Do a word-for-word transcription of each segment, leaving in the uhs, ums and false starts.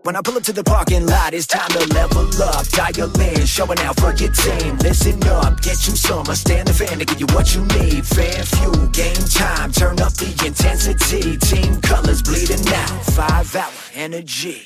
When I pull up to the parking lot, it's time to level up. Dial in, showing out for your team. Listen up, get you some. I stand the fan to give you what you need. Fan fuel, game time, turn up the intensity. Team colors bleeding out, five hour energy.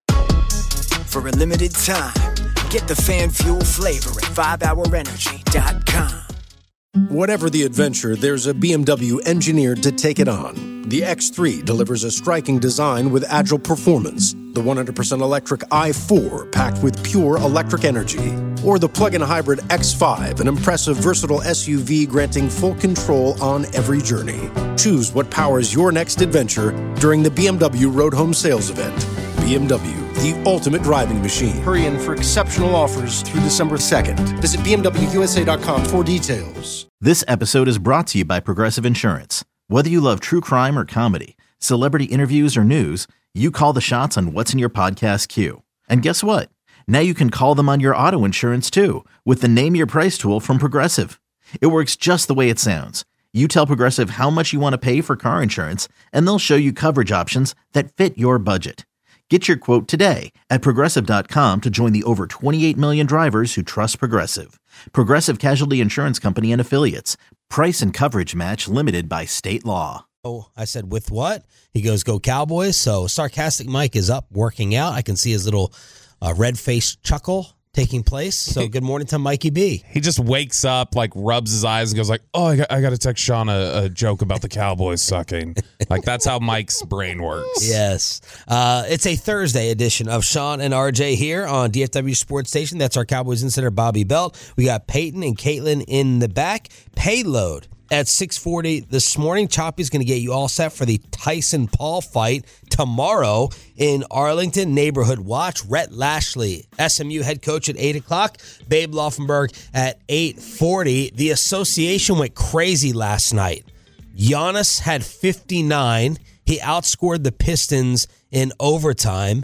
For a limited time, get the fan fuel flavor at five hour energy dot com. Whatever the adventure, there's a B M W engineered to take it on. The X three delivers a striking design with agile performance. The one hundred percent electric i four packed with pure electric energy. Or the plug-in hybrid X five, an impressive versatile S U V granting full control on every journey. Choose what powers your next adventure during the B M W Road Home Sales Event. B M W, the ultimate driving machine. Hurry in for exceptional offers through December second. Visit B M W U S A dot com for details. This episode is brought to you by Progressive Insurance. Whether you love true crime or comedy, celebrity interviews or news, you call the shots on what's in your podcast queue. And guess what? Now you can call them on your auto insurance too with the Name Your Price tool from Progressive. It works just the way it sounds. You tell Progressive how much you want to pay for car insurance, and they'll show you coverage options that fit your budget. Get your quote today at Progressive dot com to join the over twenty-eight million drivers who trust Progressive. Progressive Casualty Insurance Company and Affiliates. Price and coverage match limited by state law. Oh, I said, with what? He goes, go Cowboys. So Sarcastic Mike is up working out. I can see his little uh, red-faced chuckle taking place. So good morning to Mikey B. He just wakes up, like rubs his eyes and goes like, oh, I got, I got to text Sean a, a joke about the Cowboys sucking. Like that's how Mike's brain works. Yes. Uh, it's a Thursday edition of Sean and R J here on D F W Sports Station. That's our Cowboys insider, Bobby Belt. We got Peyton and Caitlin in the back. Payload at six forty this morning. Choppy's going to get you all set for the Tyson Paul fight tomorrow in Arlington. Neighborhood Watch. Rhett Lashley, S M U head coach at eight o'clock. Babe Laufenberg at eight forty. The association went crazy last night. Giannis had fifty-nine. He outscored the Pistons in overtime.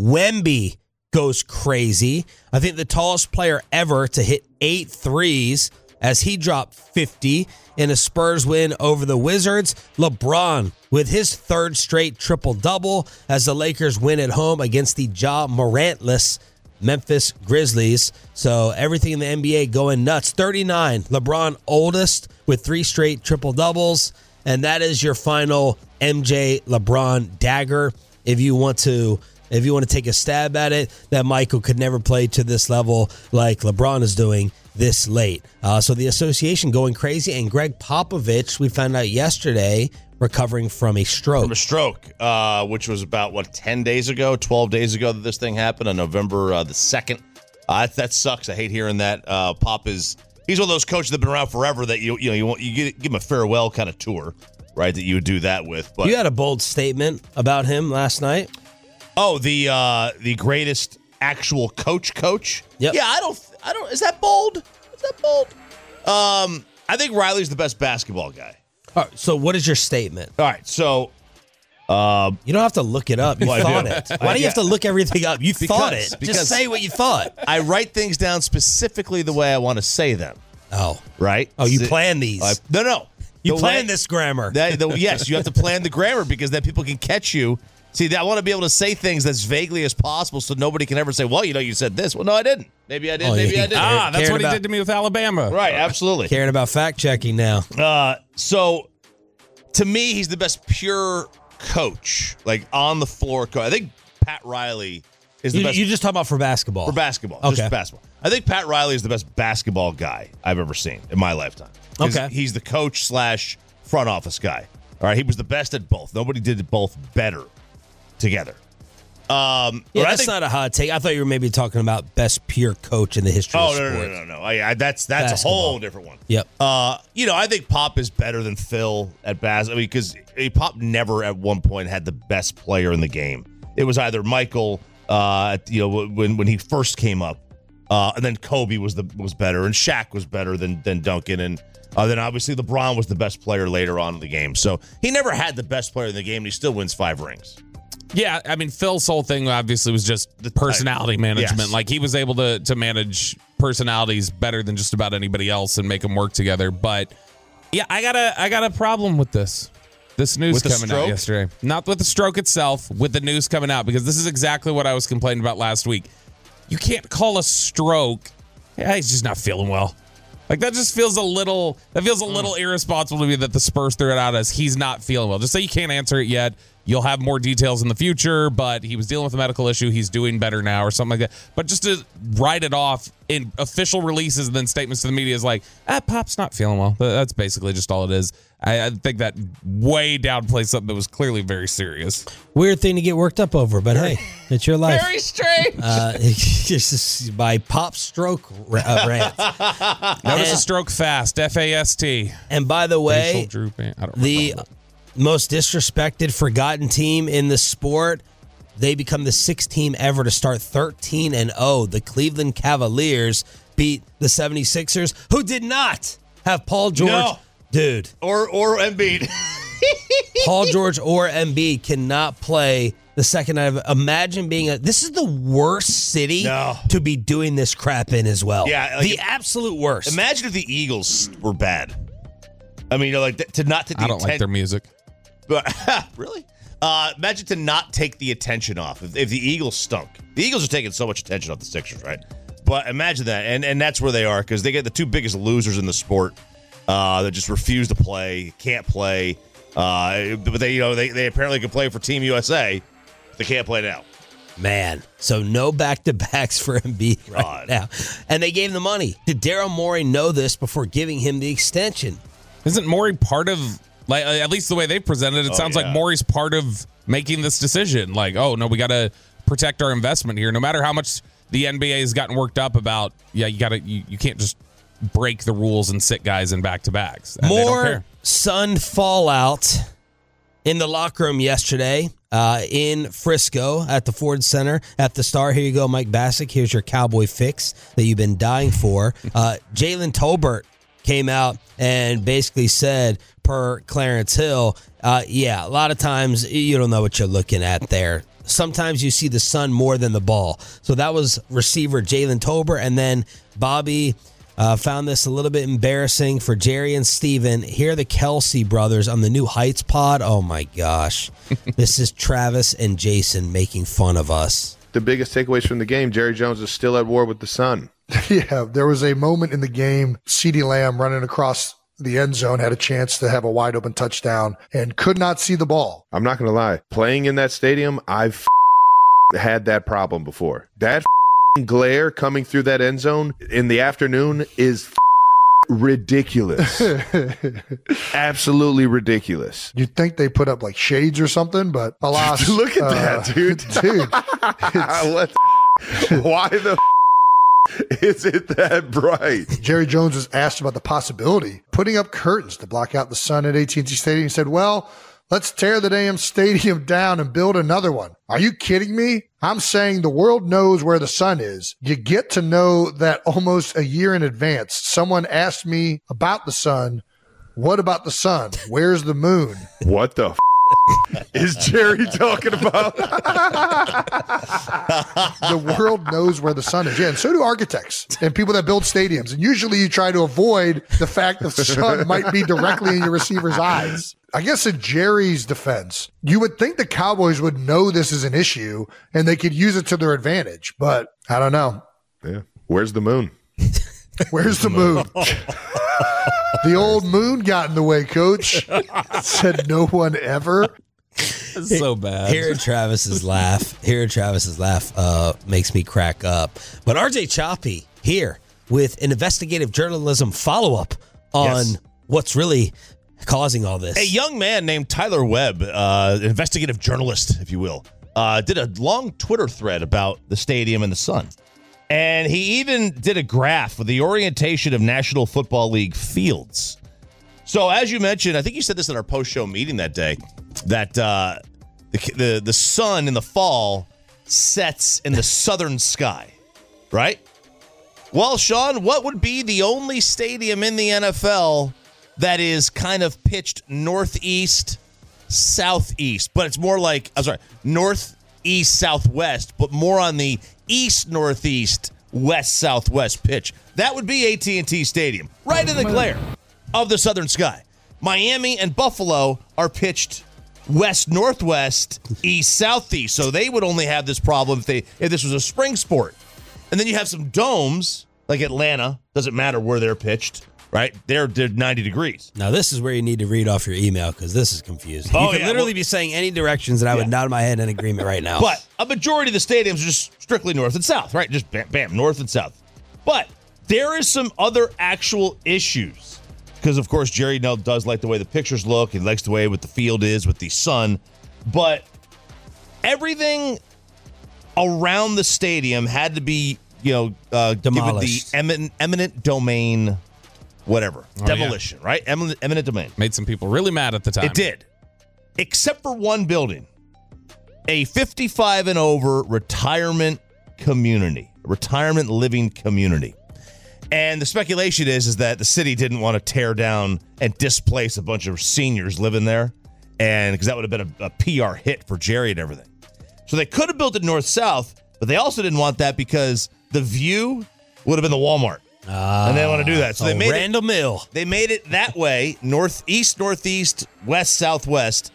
Wemby goes crazy. I think the tallest player ever to hit eight threes as he dropped fifty in a Spurs win over the Wizards. LeBron with his third straight triple-double as the Lakers win at home against the Ja Morantless Memphis Grizzlies. So everything in the N B A going nuts. thirty-nine, LeBron oldest with three straight triple-doubles. And that is your final M J LeBron dagger. If you want to if you want to take a stab at it, that Michael could never play to this level like LeBron is doing this late. Uh, so the association going crazy. And Greg Popovich, we found out yesterday, recovering from a stroke. From a stroke, uh, which was about, what, ten days ago, twelve days ago that this thing happened on November uh, the second. Uh, that, that sucks. I hate hearing that. Uh, Pop is, he's one of those coaches that have been around forever that you you know, you, want, you give, give him a farewell kind of tour, right, that you would do that with. But you had a bold statement about him last night. Oh, the uh, the greatest actual coach coach? Yep. Yeah, I don't, I don't, is that bold? Is that bold? Um, I think Riley's the best basketball guy. All right, so what is your statement? All right, so um, you don't have to look it up. You well, thought do. it. Why do you have to look everything up? You because, thought it. Because Just say what you thought. I write things down specifically the way I want to say them. Oh. Right? Oh, you So, plan these. I, no, no. You The plan way- this grammar. That, the, yes, you have to plan the grammar because then people can catch you. See, I want to be able to say things as vaguely as possible so nobody can ever say, well, you know, you said this. Well, no, I didn't. Maybe I did. Oh, maybe yeah. I didn't. Ah, that's Cared what he about- did to me with Alabama. Right, absolutely. Caring about fact-checking now. Uh, so, to me, he's the best pure coach, like on the floor coach. I think Pat Riley is the You, best you just talk about for basketball. for basketball. Okay. Just basketball. I think Pat Riley is the best basketball guy I've ever seen in my lifetime. 'Cause Okay. He's the coach slash front office guy. All right, he was the best at both. Nobody did it both better together. Um, Yeah, but I that's think, not a hot take. I thought you were maybe talking about best pure coach in the history Oh of no, sports. no, no, no, no! I, I, that's that's Basketball. a whole different one. Yep. Uh, you know, I think Pop is better than Phil at bas. I mean, because Pop never at one point had the best player in the game. It was either Michael, uh, you know, when when he first came up, uh, and then Kobe was the was better, and Shaq was better than than Duncan, and uh, then obviously LeBron was the best player later on in the game. So he never had the best player in the game, and he still wins five rings. Yeah, I mean, Phil's whole thing obviously was just the personality management. Yes. Like, he was able to to manage personalities better than just about anybody else and make them work together. But, yeah, I got a, I got a problem with this. This news With the coming out stroke? yesterday. Not with the stroke itself, with the news coming out, because this is exactly what I was complaining about last week. You can't call a stroke, yeah, he's just not feeling well. Like, that just feels a little, that feels a little irresponsible to me that the Spurs threw it out as he's not feeling well. Just say you can't answer it yet. You'll have more details in the future, but he was dealing with a medical issue. He's doing better now or something like that. But just to write it off in official releases and then statements to the media is like, ah, Pop's not feeling well. That's basically just all it is. I, I think that way downplays something that was clearly very serious. Weird thing to get worked up over, but hey, it's your life. Very strange. Uh, this is my Pop stroke uh, rant. Notice and, a stroke fast, F A S T. And by the way, Facial drooping. I don't the remember. most disrespected, forgotten team in the sport, they become the sixth team ever to start thirteen and oh. The Cleveland Cavaliers beat the seventy-sixers, who did not have Paul George. No. Dude. Or or Embiid. Paul George or Embiid cannot play the second night of Imagine being a. This is the worst city No. to be doing this crap in as well. Yeah, like the if- absolute worst. Imagine if the Eagles were bad. I mean, you know, like th- to not to the I don't like their music. But really? Uh, imagine to not take the attention off. If, if the Eagles stunk, the Eagles are taking so much attention off the Sixers, right? But imagine that, and and that's where they are because they get the two biggest losers in the sport uh, that just refuse to play, can't play. Uh, but they, you know, they they apparently can play for Team U S A. But they can't play now. Man, so no back-to-backs for Embiid right God. now. And they gave him the money. Did Daryl Morey know this before giving him the extension? Isn't Morey part of, like, at least the way they presented it, Oh, sounds yeah. like Morey's part of making this decision. Like, oh, no, we got to protect our investment here. No matter how much the N B A has gotten worked up about, yeah, you got to, you, you can't just break the rules and sit guys in back-to-backs. And they don't More care. Sun fallout in the locker room yesterday uh, in Frisco at the Ford Center at the Star. Here you go, Mike Bassick. Here's your Cowboy fix that you've been dying for. Uh, Jalen Tolbert came out and basically said, per Clarence Hill, uh, yeah, a lot of times you don't know what you're looking at there. Sometimes you see the sun more than the ball. So that was receiver Jalen Tolbert. And then Bobby uh, found this a little bit embarrassing for Jerry and Steven. Here are the Kelsey brothers on the New Heights pod. Oh, my gosh. This is Travis and Jason making fun of us. The biggest takeaways from the game, Jerry Jones is still at war with the sun. Yeah, there was a moment in the game, CeeDee Lamb running across the end zone had a chance to have a wide open touchdown and could not see the ball. I'm not going to lie. Playing in that stadium, I've had that problem before. That glare coming through that end zone in the afternoon is ridiculous. Absolutely ridiculous. You'd think they put up like shades or something, but alas. Look at uh, that, dude. Dude. it's- What the Why the is it that bright? Jerry Jones was asked about the possibility putting up curtains to block out the sun at A T and T Stadium. He said, well, let's tear the damn stadium down and build another one. Are you kidding me? I'm saying the world knows where the sun is. You get to know that almost a year in advance. Someone asked me about the sun. What about the sun? Where's the moon? What the f- is Jerry talking about? The world knows where the sun is. Yeah, and so do architects and people that build stadiums. And usually you try to avoid the fact that the sun might be directly in your receiver's eyes. I guess in Jerry's defense, you would think the Cowboys would know this is an issue and they could use it to their advantage. But I don't know. Yeah. Where's the moon? Where's the moon? The old moon got in the way, coach. Said no one ever. It's so bad. Hearing Travis's laugh, hearing Travis's laugh uh, makes me crack up. But R J Choppy here with an investigative journalism follow-up on Yes. what's really causing all this. A young man named Tyler Webb, uh, investigative journalist, if you will, uh, did a long Twitter thread about the stadium and the sun. And he even did a graph with the orientation of National Football League fields. So as you mentioned, I think you said this in our post-show meeting that day, that uh, the, the, the sun in the fall sets in the southern sky, right? Well, Sean, what would be the only stadium in the N F L that is kind of pitched northeast, southeast, but it's more like, I'm sorry, northeast, southwest, but more on the east, northeast, west, southwest pitch? That would be A T and T Stadium, right in the glare of the southern sky. Miami and Buffalo are pitched west-northwest, east-southeast. So they would only have this problem if they if this was a spring sport. And then you have some domes, like Atlanta. Doesn't matter where they're pitched, right? They're, they're ninety degrees. Now, this is where you need to read off your email because this is confusing. Oh, you could yeah, literally well- be saying any directions, and I would Yeah. nod my head in agreement right now. But a majority of the stadiums are just strictly north and south, right? Just bam, bam, north and south. But there is some other actual issues. Because, of course, Jerry now does like the way the pictures look. He likes the way what the field is with the sun. But everything around the stadium had to be, you know, uh, given the Demolished. eminent, eminent domain, whatever. Oh, Demolition, right? Eminent, eminent domain. Made some people really mad at the time. It did. Except for one building. A fifty-five and over retirement community. Retirement living community. And the speculation is, is that the city didn't want to tear down and displace a bunch of seniors living there. And because that would have been a, a P R hit for Jerry and everything. So they could have built it north-south, but they also didn't want that because the view would have been the Walmart. Ah, and they didn't want to do that. So they oh, made it, Randall Mill. they made it that way, northeast, northeast, west, southwest.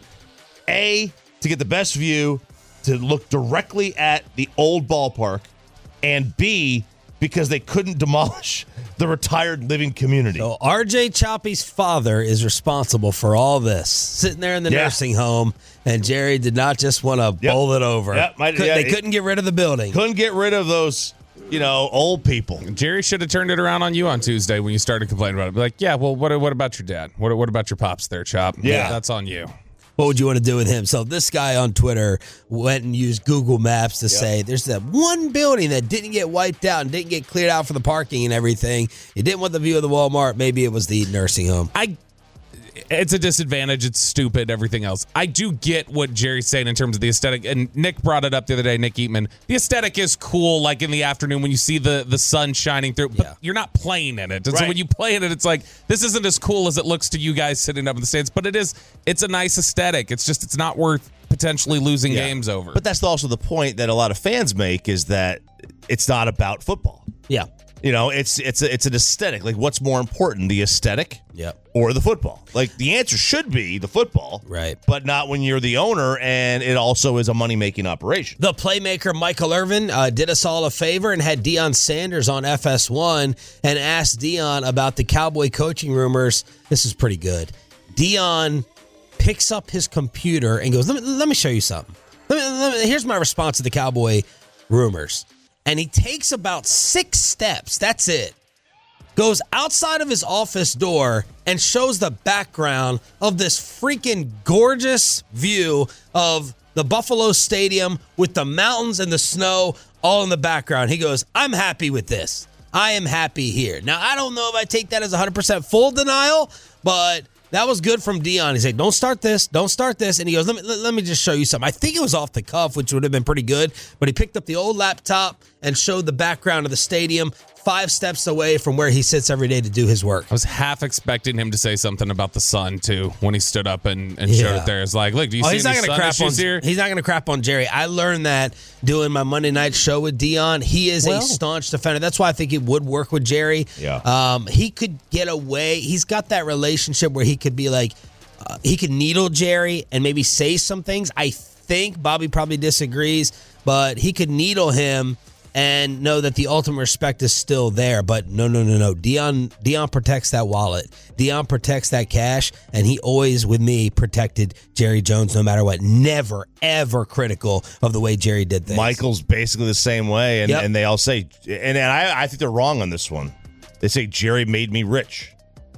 A, to get the best view, to look directly at the old ballpark. And B, because they couldn't demolish the retired living community. So R J Choppy's father is responsible for all this. Sitting there in the Yeah. nursing home, and Jerry did not just want to Yep. bowl it over. Yep, might- Could- yeah, they it- couldn't get rid of the building. Couldn't get rid of those, you know, old people. Jerry should have turned it around on you on Tuesday when you started complaining about it. Be like, yeah, well, what what about your dad? What what about your pops there, Chop? Yeah. that's on you. What would you want to do with him? So this guy on Twitter went and used Google Maps to say there's that one building that didn't get wiped out and didn't get cleared out for the parking and everything. You didn't want the view of the Walmart. Maybe it was the nursing home. I. It's a disadvantage. It's stupid. Everything else. I do get what Jerry's saying in terms of the aesthetic. And Nick brought it up the other day. Nick Eatman. The aesthetic is cool, like in the afternoon when you see the the sun shining through. But Yeah. you're not playing in it. And so Right. when you play in it, it's like this isn't as cool as it looks to you guys sitting up in the stands. But it is. It's a nice aesthetic. It's just it's not worth potentially losing Yeah. games over. But that's also the point that a lot of fans make is that it's not about football. Yeah. You know, it's it's a, it's an aesthetic. Like, what's more important, the aesthetic Yep. or the football? Like, the answer should be the football, Right. But not when you're the owner and it also is a money making operation. The playmaker Michael Irvin uh, did us all a favor and had Deion Sanders on F S one and asked Deion about the Cowboy coaching rumors. This is pretty good. Deion picks up his computer and goes, let me, let me show you something. Let me, let me, here's my response to the Cowboy rumors. And he takes about six steps. That's it. Goes outside of his office door and shows the background of this freaking gorgeous view of the Buffalo Stadium with the mountains and the snow all in the background. He goes, I'm happy with this. I am happy here. Now, I don't know if I take that as one hundred percent full denial, but that was good from Deion. He said, don't start this, don't start this. And he goes, let me, let, let me just show you something. I think it was off the cuff, which would have been pretty good, but he picked up the old laptop and showed the background of the stadium five steps away from where he sits every day to do his work. I was half expecting him to say something about the sun too when he stood up and, and showed Yeah. it there. It's like, look, do you Oh, see he's any not gonna sun crap on issues here? he's not gonna crap on Jerry. I learned that doing my Monday night show with Deion. He is Well- a staunch defender. That's why I think it would work with Jerry. Yeah. Um, he could get away. He's got that relationship where he could be like, uh, he could needle Jerry and maybe say some things. I think Bobby probably disagrees, but he could needle him and know that the ultimate respect is still there. But no, no, no, no. Deion, Deion protects that wallet. Deion protects that cash, and he always, with me, protected Jerry Jones no matter what. Never, ever critical of the way Jerry did things. Michael's basically the same way, and, Yep. and they all say, and, and I, I think they're wrong on this one. They say Jerry made me rich.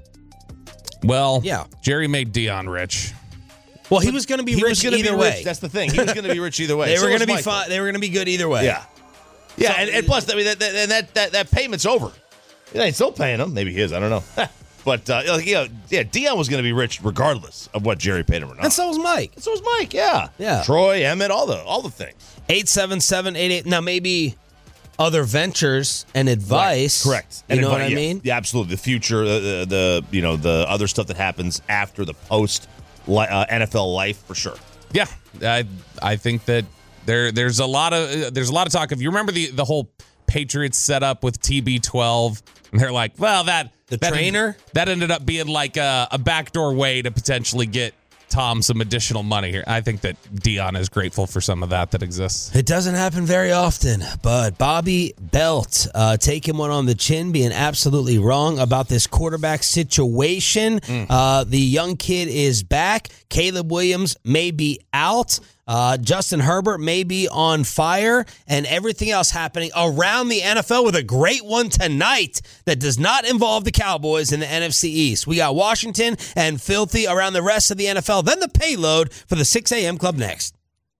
Well, Yeah. Jerry made Dion rich. Well, he was going to be He rich was going to either be way. rich. That's the thing. He was going to be rich either way. they So were was going to be Michael. fine. They were going to be good either way. Yeah, yeah, So- and, and plus, I mean, that that, and that that that payment's over. They ain't still paying him. Maybe he is. I don't know. But uh, like, you know, yeah, Dion was going to be rich regardless of what Jerry paid him or not. And so was Mike. And so was Mike. Yeah, Yeah. Troy, Emmett, all the all the things. eight seven seven eight eight. Now, maybe other ventures and advice. Right. Correct. You And know advi- what I yeah, mean? Yeah, absolutely. The future, uh, the, the you know the other stuff that happens after the post li- uh, N F L life for sure. Yeah, I I think that there there's a lot of uh, there's a lot of talk. If you remember the the whole Patriots setup with T B twelve, and they're like, well, that The that trainer? En- that ended up being like a, a backdoor way to potentially get Tom some additional money here. I think that Dion is grateful for some of that that exists. It doesn't happen very often, but Bobby Belt uh, taking one on the chin, being absolutely wrong about this quarterback situation. Mm. Uh, the young kid is back. Caleb Williams may be out. Uh, Justin Herbert may be on fire, and everything else happening around the N F L with a great one tonight that does not involve the Cowboys in the N F C East. We got Washington and filthy around the rest of the N F L. Then the payload for the six a.m. club next.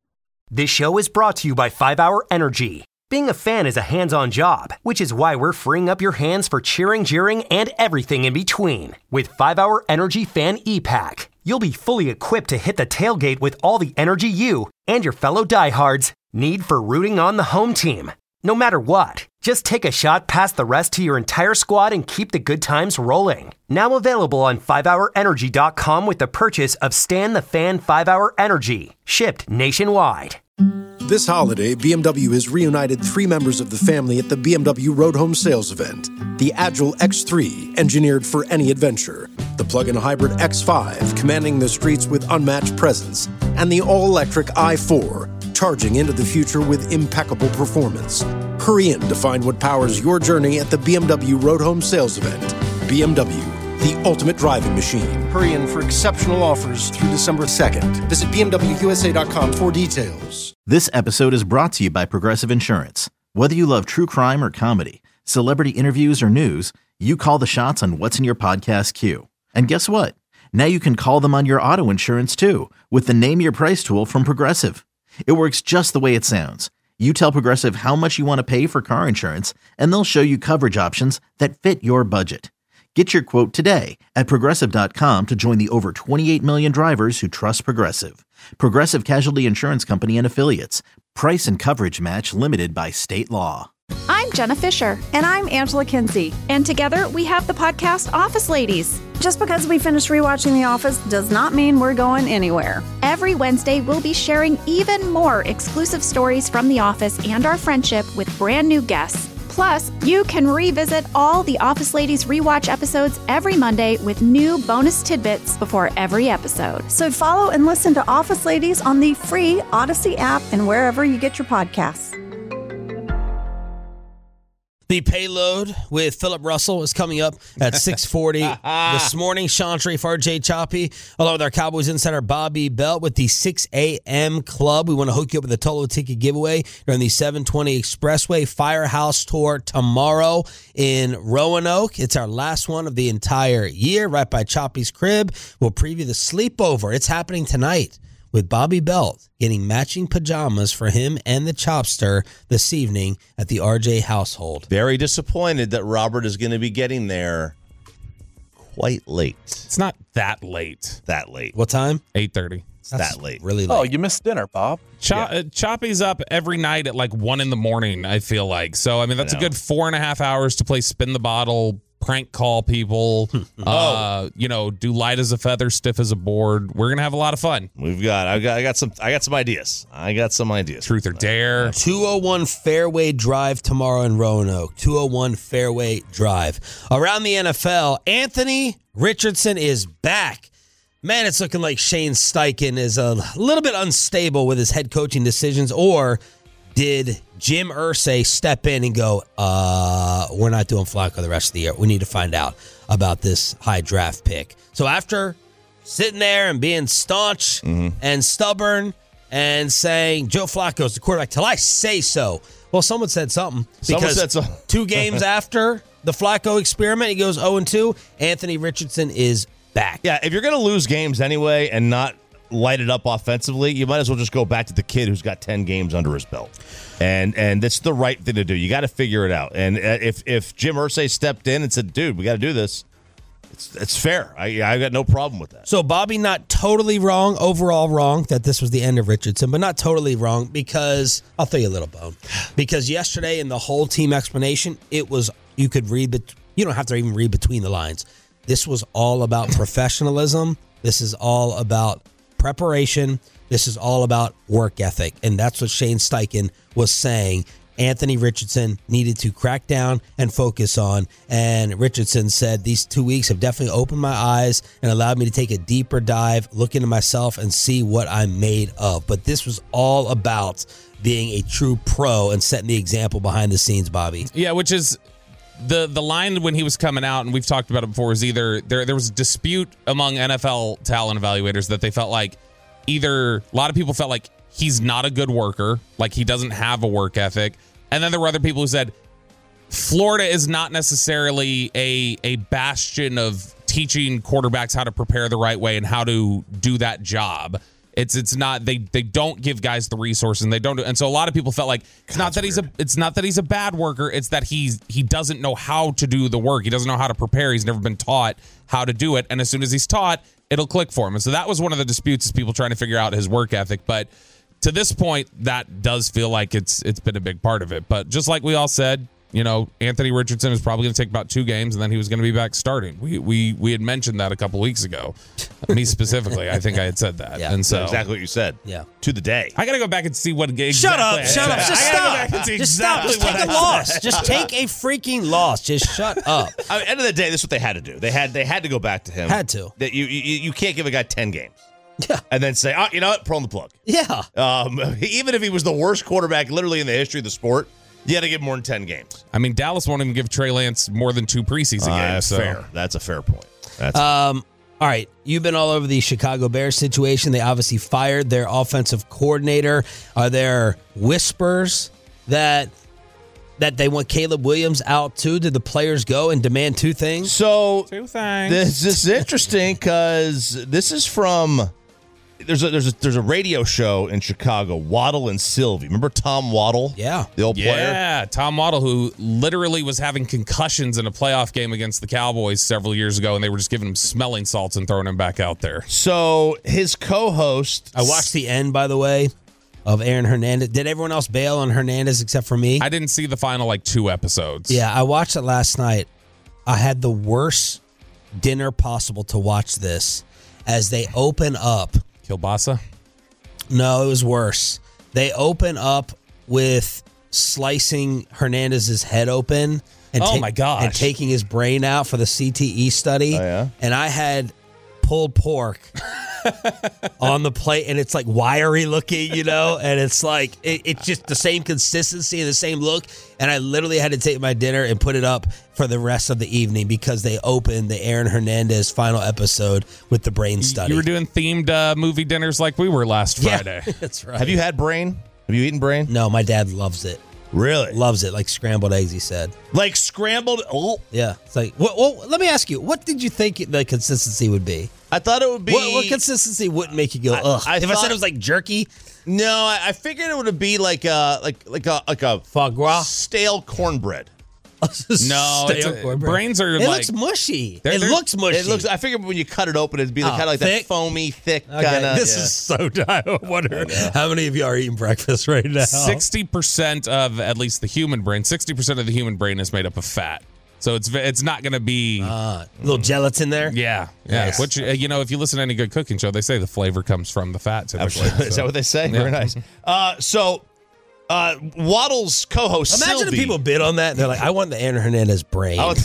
This show is brought to you by five hour Energy. Being a fan is a hands-on job, which is why we're freeing up your hands for cheering, jeering, and everything in between. With five hour Energy Fan E-Pack, you'll be fully equipped to hit the tailgate with all the energy you and your fellow diehards need for rooting on the home team. No matter what, just take a shot past the rest to your entire squad and keep the good times rolling. Now available on five hour energy dot com with the purchase of Stan the Fan five hour Energy, shipped nationwide. This holiday, B M W has reunited three members of the family at the B M W Road Home Sales event. The Agile X three, engineered for any adventure. The plug-in hybrid X five, commanding the streets with unmatched presence. And the all-electric i four, charging into the future with impeccable performance. Hurry in to find what powers your journey at the B M W Road Home Sales event. B M W, the ultimate driving machine. Hurry in for exceptional offers through December second. Visit B M W U S A dot com for details. This episode is brought to you by Progressive Insurance. Whether you love true crime or comedy, celebrity interviews or news, you call the shots on what's in your podcast queue. And guess what? Now you can call them on your auto insurance too with the Name Your Price tool from Progressive. It works just the way it sounds. You tell Progressive how much you want to pay for car insurance, and they'll show you coverage options that fit your budget. Get your quote today at Progressive dot com to join the over twenty-eight million drivers who trust Progressive. Progressive Casualty Insurance Company and Affiliates. Price and coverage match limited by state law. I'm Jenna Fisher. And I'm Angela Kinsey. And together we have the podcast Office Ladies. Just because we finished rewatching The Office does not mean we're going anywhere. Every Wednesday, we'll be sharing even more exclusive stories from The Office and our friendship with brand new guests. Plus, you can revisit all the Office Ladies rewatch episodes every Monday with new bonus tidbits before every episode. So follow and listen to Office Ladies on the free Odyssey app and wherever you get your podcasts. The payload with Philip Russell is coming up at six forty this morning. Sean Sharif, R J Choppy, along with our Cowboys insider Bobby Belt with the six a.m. club. We want to hook you up with a Tolo ticket giveaway during the seven twenty Expressway Firehouse Tour tomorrow in Roanoke. It's our last one of the entire year, right by Choppy's crib. We'll preview the sleepover. It's happening tonight with Bobby Belt getting matching pajamas for him and the Chopster this evening at the R J household. Very disappointed that Robert is going to be getting there quite late. It's not that late. That late. What time? eight thirty. It's that late. Really late. Oh, you missed dinner, Bob. Cho- yeah. uh, Choppy's up every night at like one in the morning, I feel like. So, I mean, that's a good four and a half hours to play Spin the Bottle, prank call people, oh. uh, you know, do light as a feather, stiff as a board. We're gonna have a lot of fun. We've got, I got, I got some, I got some ideas. I got some ideas. Truth or dare. two oh one Fairway Drive tomorrow in Roanoke. two oh one Fairway Drive. Around the N F L, Anthony Richardson is back. Man, it's looking like Shane Steichen is a little bit unstable with his head coaching decisions, or did Jim Irsay step in and go, uh, we're not doing Flacco the rest of the year. We need to find out about this high draft pick. So after sitting there and being staunch mm-hmm. and stubborn and saying Joe Flacco's the quarterback till I say so. Well, someone said something. Someone Because said so. two games after the Flacco experiment, he goes oh and two. Anthony Richardson is back. Yeah, if you're going to lose games anyway and not light it up offensively, you might as well just go back to the kid who's got ten games under his belt. And and that's the right thing to do. You got to figure it out. And if if Jim Irsay stepped in and said, dude, we got to do this, it's it's fair. I I got no problem with that. So Bobby, not totally wrong, overall wrong that this was the end of Richardson, but not totally wrong because, I'll throw you a little bone, because yesterday in the whole team explanation, it was, you could read, but you don't have to even read between the lines. This was all about professionalism. This is all about preparation. This is all about work ethic. And that's what Shane Steichen was saying Anthony Richardson needed to crack down and focus on. And Richardson said, these two weeks have definitely opened my eyes and allowed me to take a deeper dive, look into myself, and see what I'm made of. But this was all about being a true pro and setting the example behind the scenes, Bobby. Yeah, which is the the line when he was coming out, and we've talked about it before, is either there there was a dispute among N F L talent evaluators that they felt like either a lot of people felt like he's not a good worker, like he doesn't have a work ethic. And then there were other people who said Florida is not necessarily a a bastion of teaching quarterbacks how to prepare the right way and how to do that job. It's it's not they they don't give guys the resources, and they don't do, and so a lot of people felt like it's not that he's a it's not that he's a bad worker, it's that he's he doesn't know how to do the work. He doesn't know how to prepare. He's never been taught how to do it, and as soon as he's taught, it'll click for him. And so that was one of the disputes, is people trying to figure out his work ethic. But to this point, that does feel like it's it's been a big part of it. But just like we all said, you know, Anthony Richardson is probably going to take about two games, and then he was going to be back starting. We we we had mentioned that a couple weeks ago. Me specifically, I think I had said that. Yeah. And so That's exactly what you said. Yeah. To the day. I got to go back and see what exactly Shut up, I shut up, said. just I gotta go stop. back and see Just stop, exactly just what take a I loss. said. Just take a freaking loss. Just shut up. I mean, end of the day, this is what they had to do. They had they had to go back to him. Had to. That you you, you can't give a guy ten games. Yeah. And then say, oh, you know what, pull the plug. Yeah. Um, even if he was the worst quarterback literally in the history of the sport, you had to give more than ten games. I mean, Dallas won't even give Trey Lance more than two preseason Uh, games. that's So. fair. That's a fair point. That's Um, all right, you've been all over the Chicago Bears situation. They obviously fired their offensive coordinator. Are there whispers that that they want Caleb Williams out too? Did the players go and demand two things? So Two things. this, this is interesting because this is from there's a there's a there's a radio show in Chicago, Waddle and Sylvie. Remember Tom Waddle? Yeah. The old player? Yeah, Tom Waddle, who literally was having concussions in a playoff game against the Cowboys several years ago, and they were just giving him smelling salts and throwing him back out there. So his co-host I watched the end, by the way, of Aaron Hernandez. Did everyone else bail on Hernandez except for me? I didn't see the final like two episodes. Yeah, I watched it last night. I had the worst dinner possible to watch this as they open up. Kielbasa? No, it was worse. They open up with slicing Hernandez's head open and Oh ta- my gosh. and taking his brain out for the C T E study. Oh, yeah? And I had pulled pork on the plate, and it's like wiry looking, you know, and it's like it, it's just the same consistency and the same look. And I literally had to take my dinner and put it up for the rest of the evening because they opened the Aaron Hernandez final episode with the brain study. You were doing themed uh, movie dinners like we were last Yeah, Friday. that's right. Have you had brain? Have you eaten brain? No, my dad loves it. Really? Loves it, like scrambled eggs, he said. Like scrambled? Oh, Yeah. It's like, well, well, let me ask you, what did you think the consistency would be? I thought it would be. What, what consistency wouldn't make you go, ugh? I if I thought- said it was like jerky, No, I, I figured it would be like a like like a like a foie gras? stale cornbread. No, it's Stale a- cornbread. brains are It like looks mushy. They're- It they're- looks mushy. It looks. I figured when you cut it open, it'd be Oh, kind of like thick? that foamy, thick Okay, kind of. this is so. I wonder how many of you are eating breakfast right now. sixty percent of at least the human brain, sixty percent of the human brain is made up of fat. So it's it's not going to be Uh, little gelatin there. yeah, yeah. Nice. Which uh, you know, if you listen to any good cooking show, they say the flavor comes from the fat. Typically, Absolutely. Is So- that what they say? Yeah. Very nice. Uh, so, uh, Waddle's co-host Imagine Sylvie. if people bid on that and they're like, I want the Aaron Hernandez brain. I I,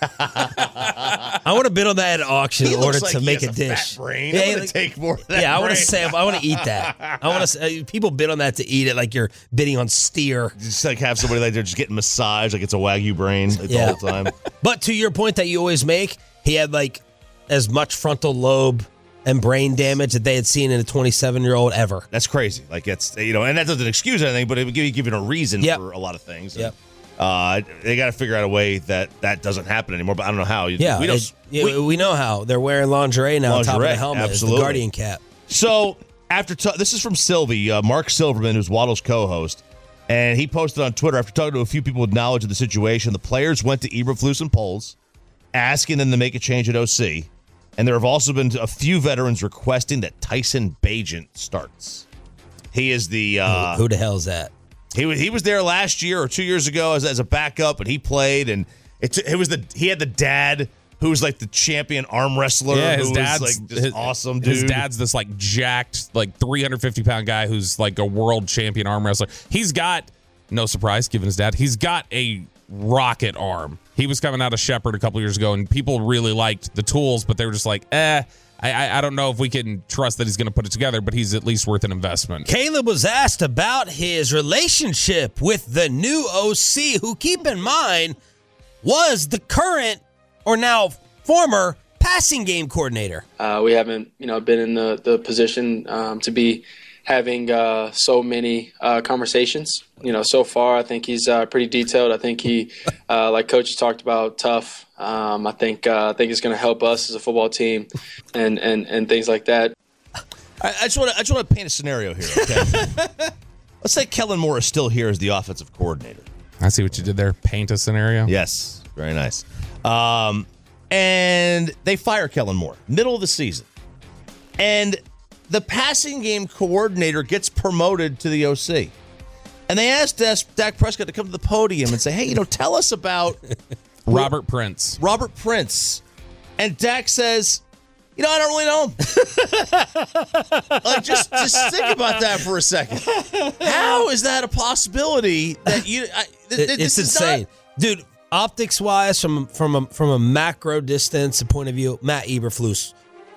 would- want to bid on that at auction he in order looks like to he make has a a dish. fat brain. Yeah, I want like- to take more of that. Yeah, I want to brain. say, I want to eat that. I want to say, people bid on that to eat it like you're bidding on steer. Just like have somebody like they're just getting massaged like it's a Wagyu brain like, Yeah. the whole time. But to your point that you always make, he had like as much frontal lobe and brain damage that they had seen in a twenty-seven-year-old ever. That's crazy. Like it's you know, and that doesn't excuse anything, but it would give you given a reason Yep. for a lot of things. Yep. Uh, they got to figure out a way that that doesn't happen anymore. But I don't know how. Yeah, we don't. it- yeah, we, know how. They're wearing lingerie now on top of Lingerie, the helmet. It's the absolutely. Guardian cap. So after ta- this is from Sylvie, uh, Mark Silverman, who's Waddle's co-host, and he posted on Twitter after talking to a few people with knowledge of the situation. The players went to Eberflus and Poles, asking them to make a change at O C, and there have also been a few veterans requesting that Tyson Bagent starts. He is the uh, Who, who the hell is that? he was he was there last year or two years ago as, as a backup, and he played, and it it was the he had the dad. Who was like the champion arm wrestler? Yeah, his who dad's was like just his, awesome dude. His dad's this like jacked, like three hundred fifty pound guy who's like a world champion arm wrestler. He's got No surprise, given his dad. He's got a rocket arm. He was coming out of Shepherd a couple years ago, and people really liked the tools, but they were just like, eh, I, I don't know if we can trust that he's going to put it together, but he's at least worth an investment. Caleb was asked about his relationship with the new O C, who, keep in mind, was the current or now former passing game coordinator. Uh, we haven't, you know, been in the, the position um, to be having uh, so many uh, conversations. You know, so far, I think he's uh, pretty detailed. I think he, uh, like Coach talked about, tough. Um, I think uh, I think it's going to help us as a football team, and and, and things like that. I, I just want to I just want to paint a scenario here. Okay, let's say Kellen Moore is still here as the offensive coordinator. I see what you did there. Paint a scenario. Yes, very nice. Um, and they fire Kellen Moore middle of the season, and the passing game coordinator gets promoted to the O C. And they asked Dak Prescott to come to the podium and say, hey, you know, tell us about Robert Prince. Robert Prince. And Dak says, you know, I don't really know him. Like, just, just think about that for a second. How is that a possibility that you I, th- It- this it's is insane. not- Dude, optics-wise, from from a, from a macro distance point of view, Matt Eberflus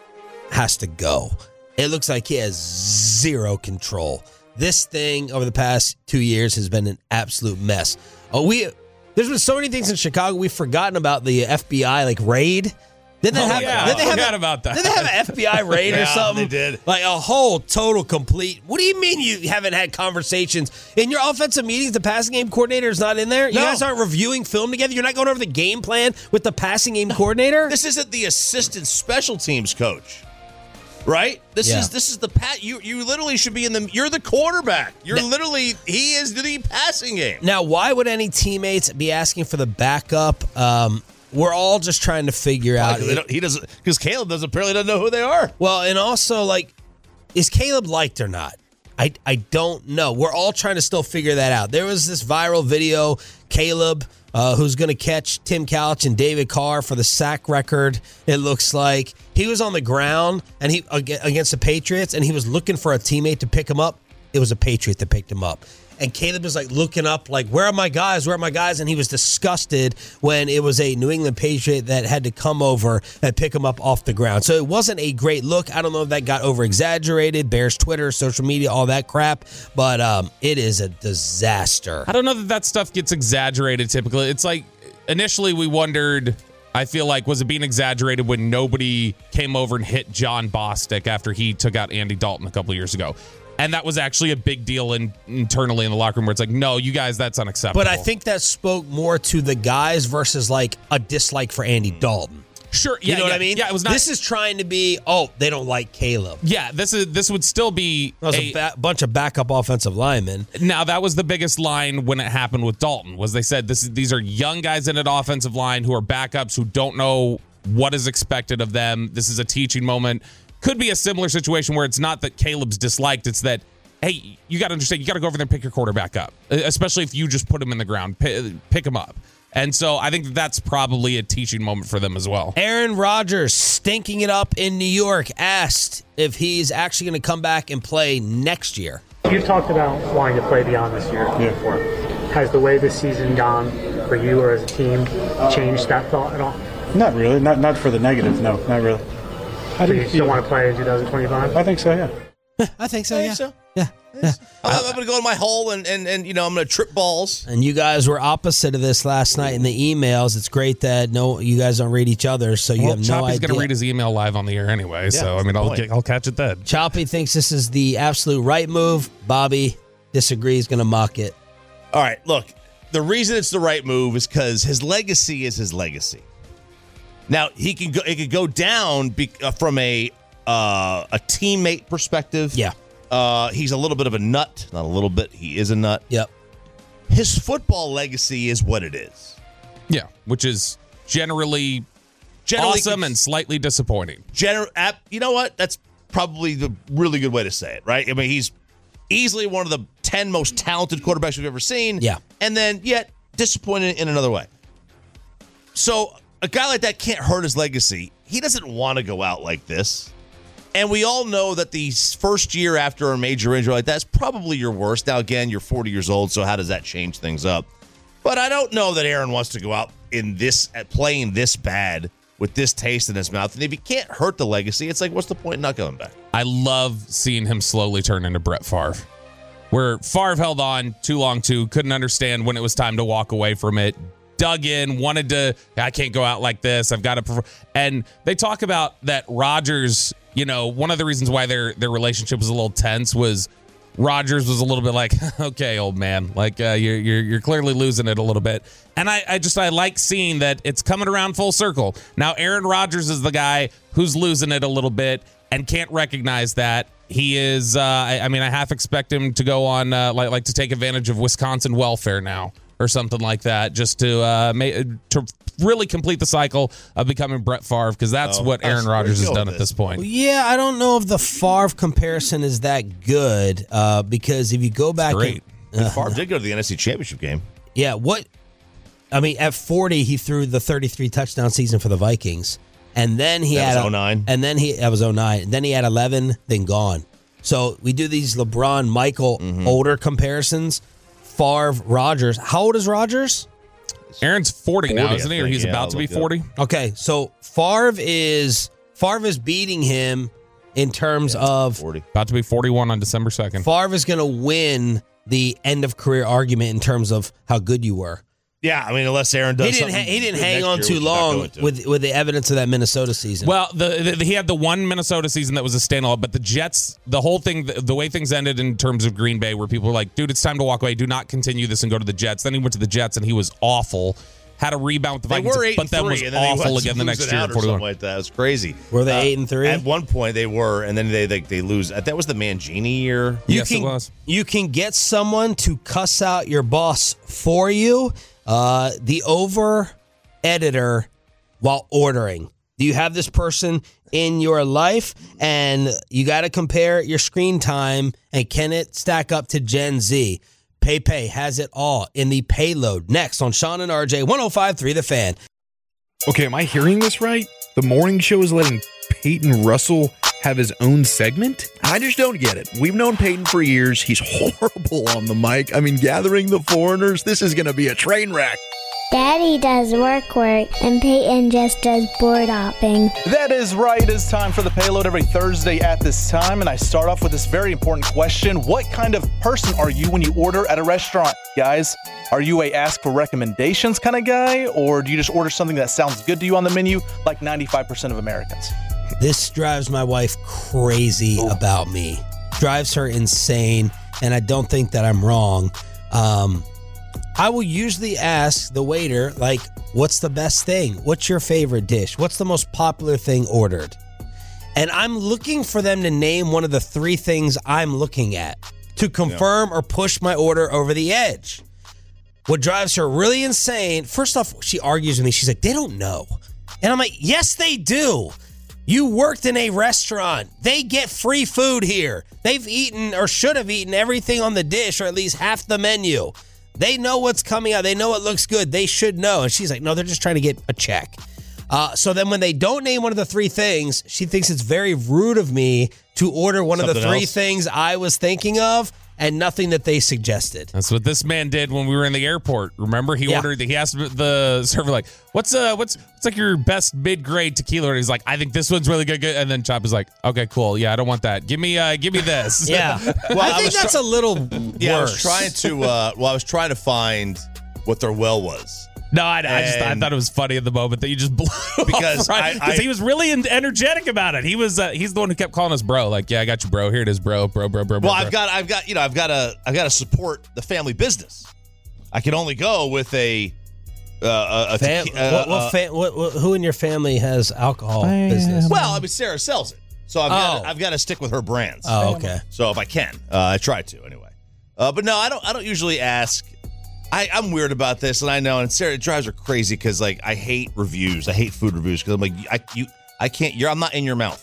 has to go. It looks like he has zero control. This thing over the past two years has been an absolute mess. Oh, we there's been so many things in Chicago we've forgotten about the F B I like raid. Did they Oh, have? yeah, did they I have forgot a, about that. Did they have an F B I raid or Yeah, something? they did. Like a whole total complete. What do you mean you haven't had conversations in your offensive meetings? The passing game coordinator is not in there. You No. guys aren't reviewing film together. You're not going over the game plan with the passing game coordinator. This isn't the assistant special teams coach. Right? This Yeah. is this is the pat you you literally should be in the you're the quarterback. You're Now- literally he is the passing game. Now, why would any teammates be asking for the backup? Um, we're all just trying to figure out. Like, they don't- he doesn't because Caleb doesn't apparently doesn't know who they are. Well, and also, like, is Caleb liked or not? I, I don't know. We're all trying to still figure that out. There was this viral video, Caleb, uh, who's going to catch Tim Couch and David Carr for the sack record, it looks like. He was on the ground and he against the Patriots, and he was looking for a teammate to pick him up. It was a Patriot that picked him up. And Caleb was like looking up, like, where are my guys? Where are my guys? And he was disgusted when it was a New England Patriot that had to come over and pick him up off the ground. So it wasn't a great look. I don't know if that got over exaggerated. Bears Twitter, social media, all that crap. But um, it is a disaster. I don't know that that stuff gets exaggerated typically. It's like initially we wondered, I feel like, was it being exaggerated when nobody came over and hit John Bostic after he took out Andy Dalton a couple years ago? And that was actually a big deal in, internally in the locker room where it's like, no, you guys, that's unacceptable. But I think that spoke more to the guys versus like a dislike for Andy Dalton. Sure, You yeah, know yeah, what I mean? Yeah, it was not. This is trying to be, oh, they don't like Caleb. yeah, this is this would still be That was a, a- ba- bunch of backup offensive linemen. Now, that was the biggest line when it happened with Dalton, was they said this is, these are young guys in an offensive line who are backups who don't know what is expected of them. This is a teaching moment. Could be a similar situation where it's not that Caleb's disliked, it's that, hey, you got to understand, you got to go over there and pick your quarterback up, especially if you just put him in the ground, pick, pick him up. And so I think that's probably a teaching moment for them as well. Aaron Rodgers, stinking it up in New York, asked if he's actually going to come back and play next year. You've talked about wanting to play beyond this year before. Has the way this season gone for you or as a team changed that thought at all? Not really. Not not for the negative. No, not really. How do you still want to play in twenty twenty-five? I think so. Yeah. I think so, I yeah. think so. Yeah. yeah. I'm, I'm going to go in my hole and, and, and, you know, I'm going to trip balls. And you guys were opposite of this last night in the emails. It's great that no, you guys don't read each other, so you Well, have no Choppy's idea. going to read his email live on the air anyway, so I mean, I'll get, I'll catch it then. Choppy thinks this is the absolute right move. Bobby disagrees, going to mock it. All right, look, the reason it's the right move is because his legacy is his legacy. Now, he can go, it could go down be, uh, from a uh, a teammate perspective. Yeah. Uh, he's a little bit of a nut. Not a little bit. He is a nut. Yep. His football legacy is what it is. Yeah, which is generally, Generally, awesome and slightly disappointing. Gener- ap- you know what? That's probably the really good way to say it, right? I mean, he's easily one of the ten most talented quarterbacks we've ever seen. Yeah. And then yet disappointed in another way. So a guy like that can't hurt his legacy. He doesn't want to go out like this. And we all know that the first year after a major injury like that is probably your worst. Now, again, you're forty years old, so how does that change things up? But I don't know that Aaron wants to go out in this at playing this bad with this taste in his mouth. And if he can't hurt the legacy, it's like, what's the point in not going back? I love seeing him slowly turn into Brett Favre, where Favre held on too long too, couldn't understand when it was time to walk away from it, dug in, wanted to, I can't go out like this. I've got to prefer. And they talk about that Rodgers, you know, one of the reasons why their their relationship was a little tense was Rodgers was a little bit like, okay, old man, like uh, you're, you're you're clearly losing it a little bit. And I, I just I like seeing that it's coming around full circle. Now Aaron Rodgers is the guy who's losing it a little bit and can't recognize that. He is, uh, I, I mean, I half expect him to go on, uh, like, like to take advantage of Wisconsin welfare now or something like that, just to uh, ma- to really complete the cycle of becoming Brett Favre, because that's Oh, what Aaron that's Rodgers has where you go done with at this point. Yeah, I don't know if the Favre comparison is that good uh, because if you go back, Great. and, uh, Favre did go to the N F C Championship game. yeah, what? I mean, at forty, he threw the thirty-three touchdown season for the Vikings, and then he That had was a- oh nine. and then he that was oh nine, and then he had eleven, then gone. So we do these LeBron, Michael, Mm-hmm. older comparisons. Favre, Rodgers. How old is Rodgers? Aaron's forty, now, forty, isn't I he? Or think. he's Yeah, about I'll to be look it up. forty. Okay, so Favre is Favre is beating him in terms of forty. About to be forty-one on December second. Favre is going to win the end of career argument in terms of how good you were. Yeah, I mean, unless Aaron does He didn't. something Ha- he didn't good hang next on year, too which he's not long going to. with with the evidence of that Minnesota season. Well, the, the he had the one Minnesota season that was a standalone, but the Jets, the whole thing, the, the way things ended in terms of Green Bay, where people were like, "Dude, it's time to walk away. Do not continue this and go to the Jets." Then he went to the Jets and he was awful. Had a rebound with the They Vikings, were eight but and then three, was and then they awful went again the next losing year. out at or something forty-one. like that. It was crazy. Were they Uh, eight and three? At one point they were, and then they they, they lose. That was the Mangini year. you Yes, it can was. you can get someone to cuss out your boss for you. Uh, the over editor while ordering. Do you have this person in your life? And you got to compare your screen time, and can it stack up to Gen Z? PayPay has it all in the payload. Next on Sean and R J, one oh five point three The Fan. Okay, am I hearing this right? The morning show is letting Peyton Russell have his own segment? I just don't get it. We've known Peyton for years. He's horrible on the mic. I mean, gathering the foreigners, this is going to be a train wreck. Daddy does work work, and Peyton just does board hopping. That is right. It's time for the payload every Thursday at this time, and I start off with this very important question. What kind of person are you when you order at a restaurant, guys? Are you a ask for recommendations kind of guy, or do you just order something that sounds good to you on the menu like ninety-five percent of Americans? This drives my wife crazy about me. Drives her insane, and I don't think that I'm wrong. Um, I will usually ask the waiter, like, what's the best thing? What's your favorite dish? What's the most popular thing ordered? And I'm looking for them to name one of the three things I'm looking at to confirm or push my order over the edge. What drives her really insane, first off, she argues with me. She's like, they don't know. And I'm like, yes, they do. You worked in a restaurant. They get free food here. They've eaten or should have eaten everything on the dish, or at least half the menu. They know what's coming out. They know it looks good. They should know. And she's like, no, they're just trying to get a check. Uh, so then when they don't name one of the three things, she thinks it's very rude of me to order one Something of the three else? things I was thinking of and nothing that they suggested. That's what this man did when we were in the airport. Remember, he Yeah. ordered. He asked the server like, "What's uh, what's what's like your best mid grade tequila?" And he's like, "I think this one's really good." good. And then Chop is like, "Okay, cool. Yeah, I don't want that. Give me uh, give me this." Yeah. Well, I I think was that's try- a little Yeah, I worse. was trying to. Uh, well, I was trying to find what their well was. No, I, I just I And- thought it was funny at the moment that you just blew Because I- because I- he was really en- energetic about it. He was uh, he's the one who kept calling us bro. Like, yeah, I got you, bro. Here it is, bro, bro, bro, bro. Well, bro. I've got, I've got, you know, I've got to, I've got to support the family business. I can only go with a, uh, a, a Fam- tequi- uh, what, what, uh, fa- what, what, who in your family has alcohol business? well, I mean, Sarah sells it, so I've got, Oh. to, I've got to stick with her brands. Oh, okay. So if I can, uh, I try to anyway. Uh, but no, I don't. I don't usually ask. I, I'm weird about this, and I know. And Sarah, it drives her crazy because, like, I hate reviews. I hate food reviews because I'm like, I you, I can't. You're. I'm not in your mouth.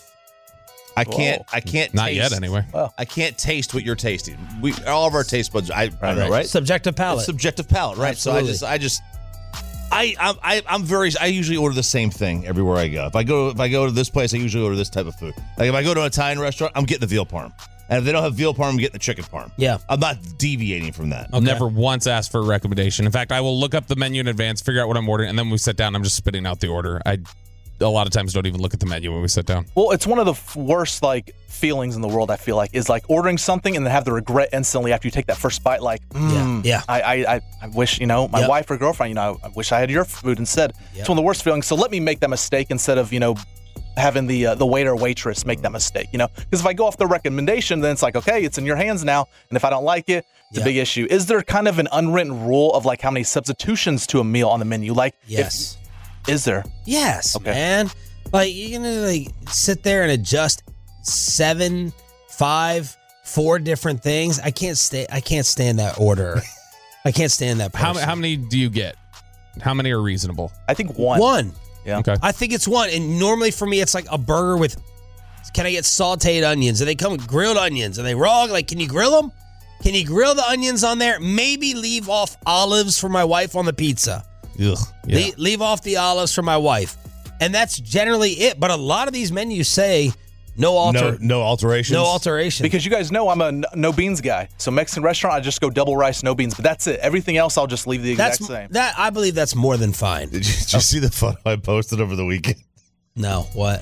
I can't. I can't. Not taste, yet, anyway. I can't taste what you're tasting. We all of our taste buds. I, I don't know, right? Subjective palate. It's subjective palate, right? So I Absolutely. just, I just, I, I I'm very. I usually order the same thing everywhere I go. If I go if I go to this place, I usually order this type of food. Like if I go to an Italian restaurant, I'm getting the veal parm, and if they don't have veal parm, I'm getting the chicken parm. Yeah, I'm not deviating from that. I've never once asked for a recommendation. In fact, I will look up the menu in advance, figure out what I'm ordering, and then when we sit down, I'm just spitting out the order. I a lot of times don't even look at the menu when we sit down. Well, it's one of the f- worst like feelings in the world. I feel like is like ordering something and then have the regret instantly after you take that first bite. Like, mm, yeah, yeah. I, I, I, I wish you know my Yep. wife or girlfriend. You know, I wish I had your food instead. Yep. It's one of the worst feelings. So let me make that mistake instead of you know having the uh, the waiter or waitress make that mistake. You know, because if I go off the recommendation, then it's like okay, it's in your hands now, and if I don't like it, it's Yep. a big issue. Is there kind of an unwritten rule of like how many substitutions to a meal on the menu? Like, Yes. if, is there? Yes, Okay. man. Like you're gonna like sit there and adjust seven, five, four different things. I can't stay. I can't stand that order. I can't stand that. How, person. how many do you get? How many are reasonable? I think one. One. Yeah. Okay. I think it's one. And normally for me, it's like a burger with. Can I get sautéed onions? Do they come with grilled onions? Are they raw? Like, can you grill them? Can you grill the onions on there? Maybe leave off olives for my wife on the pizza. Ugh. Yeah. Le- leave off the olives for my wife. And that's generally it. But a lot of these menus say no alter, No, no alterations. no alteration. Because you guys know I'm a n- no beans guy. So Mexican restaurant, I just go double rice, no beans. But that's it. Everything else, I'll just leave the exact that's same. that I believe that's more than fine. Did you, did you see the photo I posted over the weekend? No, what?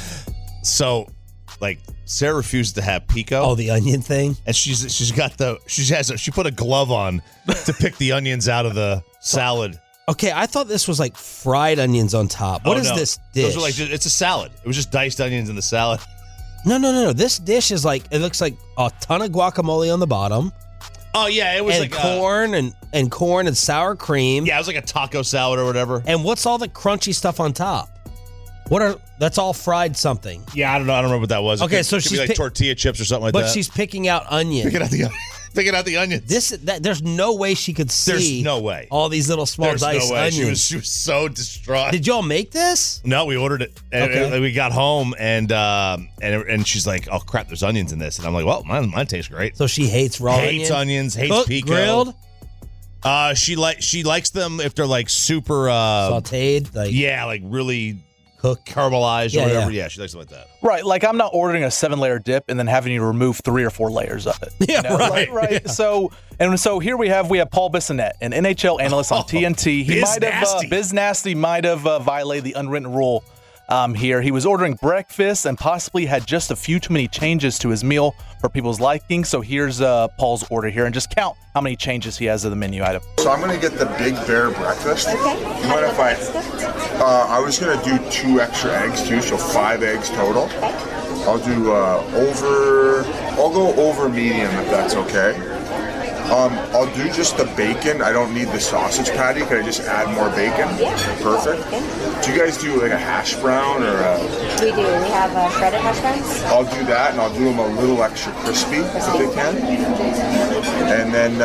So, like, Sarah refuses to have pico. Oh, the onion thing. And she's she's got the she has a, she put a glove on to pick the onions out of the salad. Okay, I thought this was like fried onions on top. What Oh, is no. this dish? Those are like it's a salad. It was just diced onions in the salad. no, no, no, no. This dish is like it looks like a ton of guacamole on the bottom. Oh yeah, it was and like corn and and corn and sour cream. Yeah, it was like a taco salad or whatever. And what's all the crunchy stuff on top? What are that's all fried something? Yeah, I don't know. I don't remember what that was. It Okay, could, so could be she's like pick- tortilla chips or something like but that. she's picking out onions. picking out the picking out the onions. This that, there's no way she could see. There's no way. All these little small There's diced no way. onions. She was she was so distraught. Did y'all make this? No, we ordered it, and, Okay. and we got home, and um, and and she's like, "Oh crap, there's onions in this," and I'm like, "Well, mine mine tastes great." So she hates raw hates onion? onions, hates Cooked, pico. grilled, Uh, she like she likes them if they're like super uh, sautéed, like yeah, like really cooked, caramelized Yeah, or whatever. yeah. Yeah. she likes them like that. Right, like I'm not ordering a seven-layer dip and then having you remove three or four layers of it. Yeah, You know, right. right. right. So, and so here we have we have Paul Bissonnette, an N H L analyst on T N T. He Biz might have uh, Nasty. Biz Nasty might have uh, violated the unwritten rule um, here. He was ordering breakfast and possibly had just a few too many changes to his meal for people's liking. So here's uh, Paul's order here, and just count how many changes he has of the menu item. So I'm gonna get the Big Bear breakfast. Okay. What if I? Uh, I was gonna do two extra eggs too, so five eggs total. I'll do uh, over. I'll go over medium if that's okay. Um, I'll do just the bacon. I don't need the sausage patty. Can I just add more bacon? Yeah. Perfect. Do you guys do like a hash brown or a? We do. We have uh, shredded hash browns. I'll do that, and I'll do them a little extra crispy if they can. And then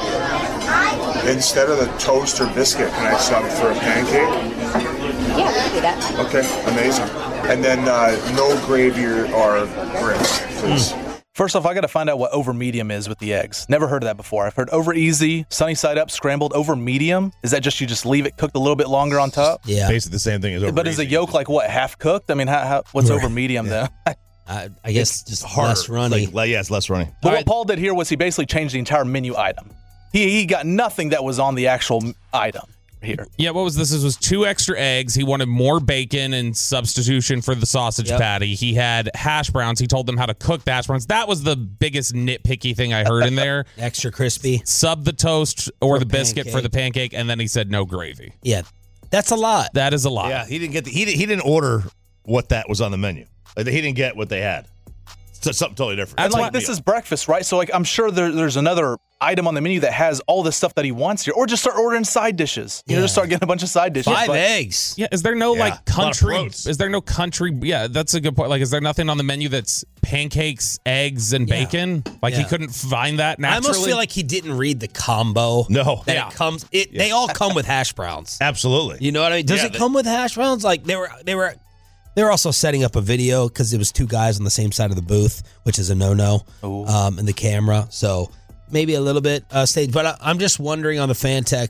uh, instead of the toast or biscuit, can I sub for a pancake? Yeah, we can do that. Okay, amazing. And then uh, no gravy or, or grits, please. First off, I got to find out what over medium is with the eggs. Never heard of that before. I've heard over easy, sunny side up, scrambled. Over medium, is that just you just leave it cooked a little bit longer on top? Yeah, basically the same thing as over. But is the yolk like what, half cooked? I mean, how, how, what's Right. over medium then? I, I guess just harder. less runny. Like, yeah, it's less runny. But what Paul did here was he basically changed the entire menu item. He he got nothing that was on the actual m- item here. Yeah, what was this? This was two extra eggs. He wanted more bacon in substitution for the sausage Yep. patty. He had hash browns. He told them how to cook the hash browns. That was the biggest nitpicky thing I heard in there. Extra crispy. Sub the toast or For the biscuit for pancake. the pancake, and then he said no gravy. Yeah, that's a lot. That is a lot. Yeah, he didn't get the, he didn't, he didn't order what that was on the menu. Like, he didn't get what they had. So something totally different. And like this is breakfast, right? So like I'm sure there, there's another item on the menu that has all the stuff that he wants here, or just start ordering side dishes. You know, just start getting a bunch of side dishes. Five But- eggs. Yeah, is there no Yeah, like a lot of country? protein. Is there no country? Yeah, that's a good point. Like, is there nothing on the menu that's pancakes, eggs, and Yeah. bacon? Like he Yeah. couldn't find that I naturally. almost feel like he didn't read the combo. No. that Yeah. it comes. It they all come with hash browns. Absolutely. You know what I mean? Does Yeah, it they- come with hash browns? Like they were, they were, they were also setting up a video because it was two guys on the same side of the booth, which is a no-no, um, in the camera. So maybe a little bit uh, staged. But I, I'm just wondering on the fan text,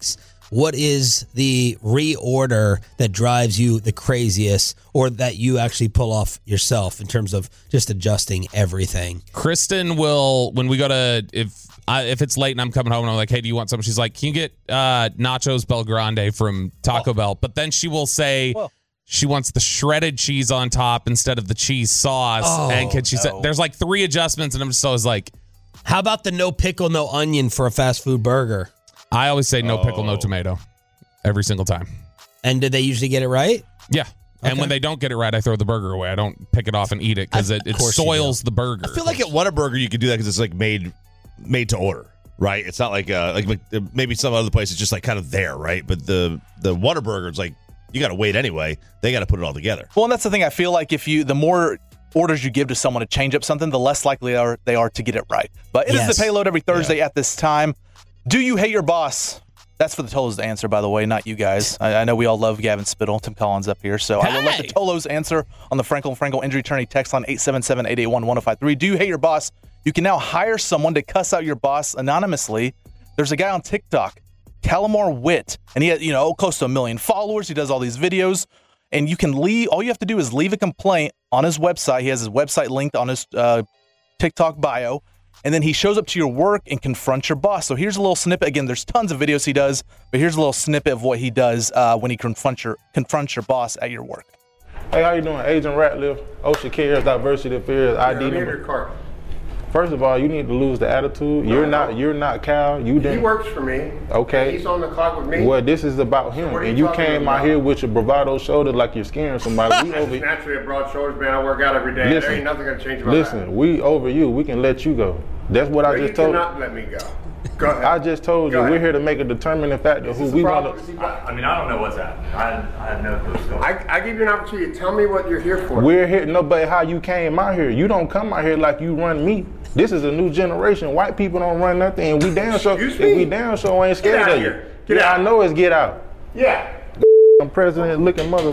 what is the reorder that drives you the craziest, or that you actually pull off yourself in terms of just adjusting everything? Kristen will, when we go to, if I, if it's late and I'm coming home and I'm like, hey, do you want something? She's like, can you get uh, nachos Bel Grande from Taco oh. Bell? But then she will say well. she wants the shredded cheese on top instead of the cheese sauce. Oh, and can she no. say, there's like three adjustments, and I'm just always like, how about the no pickle, no onion for a fast food burger? I always say no Oh. pickle, no tomato every single time. And did they usually get it right? Yeah. Okay. And when they don't get it right, I throw the burger away. I don't pick it off and eat it because it, it soils the burger. I feel like at Whataburger you could do that because it's like made made to order, right? It's not like uh, like maybe some other place it's just like kind of there, right? But the the Whataburger is like you got to wait anyway. They got to put it all together. Well, and that's the thing. I feel like if you the more orders you give to someone to change up something, the less likely they are they are to get it right. But it yes. is the Payload every Thursday yeah. at this time. Do you hate your boss? That's for the Tolos to answer, by the way, not you guys. I, I know we all love Gavin Spittle, Tim Collins up here, so hey. I will let the Tolos answer on the Frankel and Frankel Injury Attorney text line eight seven seven, eight eight one, one oh five three. Do you hate your boss? You can now hire someone to cuss out your boss anonymously. There's a guy on TikTok, Calamar Witt, and he has, you know, close to a million followers. He does all these videos, and you can leave. All you have to do is leave a complaint on his website. He has his website linked on his uh, TikTok bio. And then he shows up to your work and confronts your boss. So here's a little snippet. Again, there's tons of videos he does, but here's a little snippet of what he does uh, when he confronts your confronts your boss at your work. Hey, how you doing? Agent Ratliff, OSHA Cares, Diversity Affairs, I D number. First of all, you need to lose the attitude. No, you're not. No. You're not Cal. You didn't. He works for me. Okay. He's on the clock with me. Well, this is about him, so and you came out here with your bravado shoulder like you're scaring somebody. We over. Naturally, a broad shoulders, man. I work out every day. Listen, there ain't nothing gonna change about listen, that. Listen, we over you. We can let you go. That's what no, I just you told you. You cannot let me go. Go ahead. I just told go you ahead. We're here to make a determining factor who we want to. I, I mean, I don't know what's happening. I, I have no clue what's going on. I, I give you an opportunity to tell me what you're here for. We're here. No, but how you came out here? You don't come out here like you run me. This is a new generation. White people don't run nothing, and we damn sure. If we damn sure ain't scared of you. Get yeah, out. I know it's get out. Yeah. I'm president looking mother.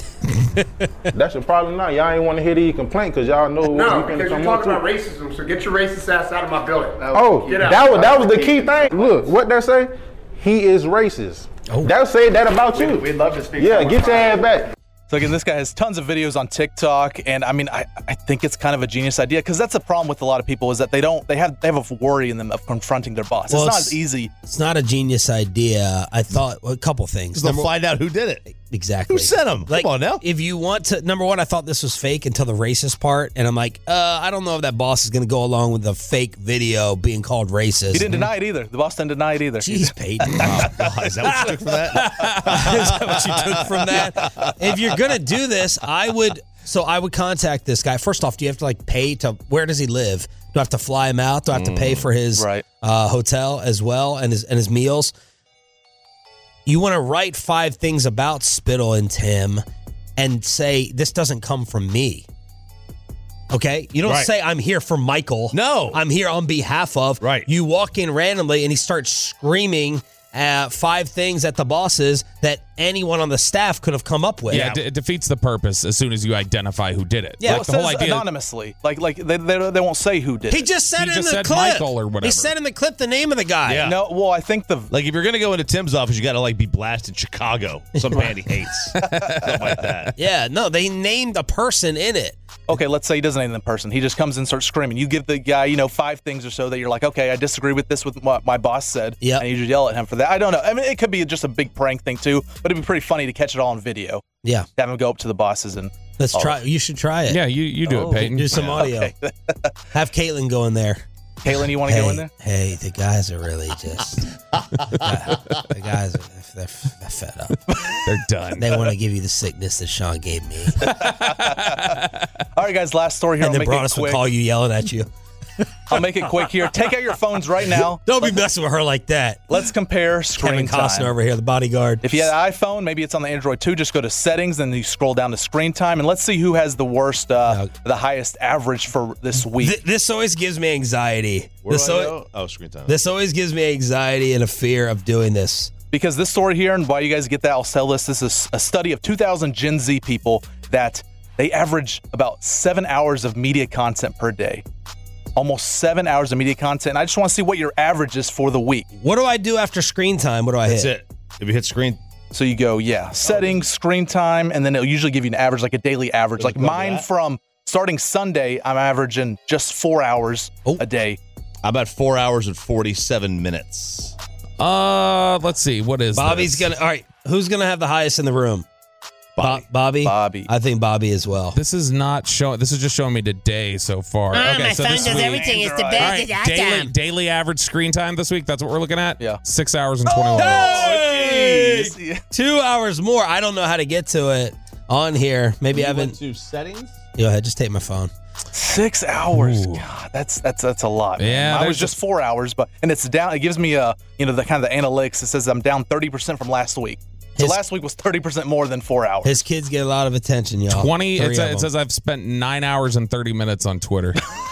That's your problem now. Y'all ain't want to hear these complaints because y'all know. No, because you're talking about racism. So get your racist ass out of my building. Oh, get out. that was that was the key thing. Look, what they say. He is racist. Oh. They'll say that about you. We'd love to speak. Yeah, get your ass back. So again, this guy has tons of videos on TikTok, and I mean, I, I think it's kind of a genius idea because that's a problem with a lot of people is that they don't they have they have a worry in them of confronting their boss. Well, it's not it's, as easy. It's not a genius idea. I thought well, a couple things. They'll find out who did it. Exactly. Who sent him? Like, Come on now. If you want to, number one, I thought this was fake until the racist part, and I'm like, uh, I don't know if that boss is going to go along with the fake video being called racist. He didn't deny it either. The boss didn't deny it either. Jeez, Peyton. Oh, God, is that what you took from that? Is that what you took from that? If you're going to do this, I would. So I would contact this guy. First off, do you have to like pay to? Where does he live? Do I have to fly him out? Do I have to pay for his right. uh, hotel as well and his and his meals? You want to write five things about Spittle and Tim and say, this doesn't come from me. Okay? You don't right. say, I'm here for Michael. No. I'm here on behalf of. Right. You walk in randomly and he starts screaming uh, five things at the bosses that anyone on the staff could have come up with. Yeah, it, it defeats the purpose as soon as you identify who did it. Yeah, like well, the it whole says idea anonymously. Like, like they, they, they won't say who did he it. Just said he in just the said clip. Michael or whatever. He said in the clip the name of the guy. Yeah. No, well, I think the like if you're gonna go into Tim's office, you got to like be blasted Chicago, some band he hates, something like that. Yeah, no, they named a person in it. Okay, let's say he doesn't name the person. He just comes and starts screaming. You give the guy, you know, five things or so that you're like, okay, I disagree with this with what my boss said. Yeah. And you just yell at him for that. I don't know. I mean, it could be just a big prank thing too, but it'd be pretty funny to catch it all on video. Yeah. Have him go up to the bosses and let's oh. try. You should try it. Yeah, you, you do Oh, it, Peyton. Do some yeah. audio. Okay. Have Caitlin go in there. Caitlin, you want to hey, go in there? Hey, the guys are really just. the, the guys, are, they're, they're fed up. They're done. They want to give you the sickness that Sean gave me. All right, guys, last story here. And I'll then make it Broadus would quick. call you yelling at you. I'll make it quick here. Take out your phones right now. Don't be messing with her like that. Let's compare screen Kevin Costner time. over here, the bodyguard. If you had an iPhone, maybe it's on the Android two, just go to settings, then you scroll down to screen time, and let's see who has the worst, uh, No. the highest average for this week. Th- this always gives me anxiety. Where This, do I al- go? Oh, screen time. this always gives me anxiety and a fear of doing this. Because this story here, and while you guys get that, I'll sell this. This is a study of two thousand Gen Z people that they average about seven hours of media content per day. Almost seven hours of media content. And I just want to see what your average is for the week. What do I do after screen time? What do I That's hit? it. If you hit screen. So you go, yeah, settings, screen time, and then it'll usually give you an average, like a daily average. Like mine from starting Sunday, I'm averaging just four hours a day. I'm at four hours and forty-seven minutes. Uh, let's see. What is Bobby's this? gonna. All right, who's gonna have the highest in the room? Bobby. Bo- Bobby. Bobby. I think Bobby as well. This is not showing. This is just showing me today so far. Oh, okay, my so phone this does week, everything. It's the All best. right, daily, daily average screen time this week. That's what we're looking at. Yeah, six hours and twenty-one minutes. Hey! Two hours more. I don't know how to get to it on here. Maybe I haven't. To settings. Go ahead. Just take my phone. Six hours. Ooh. God, that's that's that's a lot. Man. Yeah, I was there's just four hours, but and it's down. It gives me a you know the kind of the analytics. It says I'm down thirty percent from last week. So His- last week was thirty percent more than four hours. His kids get a lot of attention, y'all. twenty. Three It, of it them. says I've spent nine hours and thirty minutes on Twitter.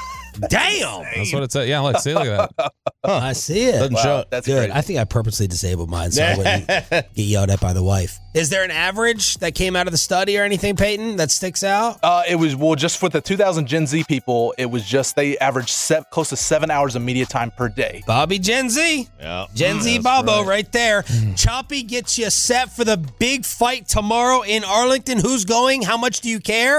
Damn. That's what it said. Yeah, look, see, look at that. I see it. Doesn't Wow, show. that's Good. great. I think I purposely disabled mine so I wouldn't get yelled at by the wife. Is there an average that came out of the study or anything, Peyton, that sticks out? Uh, it was well, just for the two thousand Gen Z people, it was just they averaged se- close to seven hours of media time per day. Bobby Gen Z. Yeah. Gen Z That's Bobo right. right there. Choppy gets you set for the big fight tomorrow in Arlington. Who's going? How much do you care?